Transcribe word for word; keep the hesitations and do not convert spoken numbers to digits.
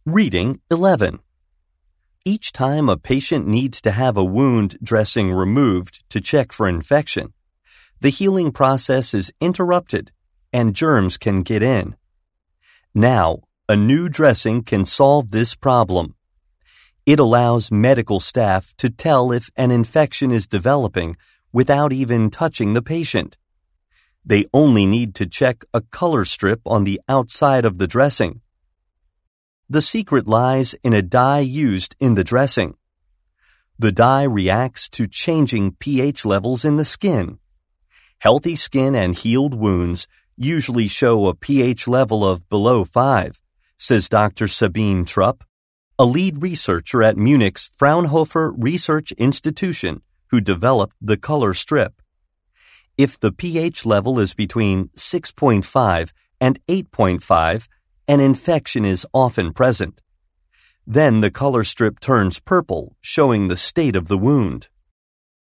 Reading eleven. Each time a patient needs to have a wound dressing removed to check for infection, the healing process is interrupted and germs can get in. Now, a new dressing can solve this problem. It allows medical staff to tell if an infection is developing without even touching the patient. They only need to check a color strip on the outside of the dressing. The secret lies in a dye used in the dressing. The dye reacts to changing pH levels in the skin. Healthy skin and healed wounds usually show a pH level of below five, says Doctor Sabine Trupp, a lead researcher at Munich's Fraunhofer Research Institution who developed the color strip. If the pH level is between six point five and eight point five, an infection is often present. Then the color strip turns purple, showing the state of the wound.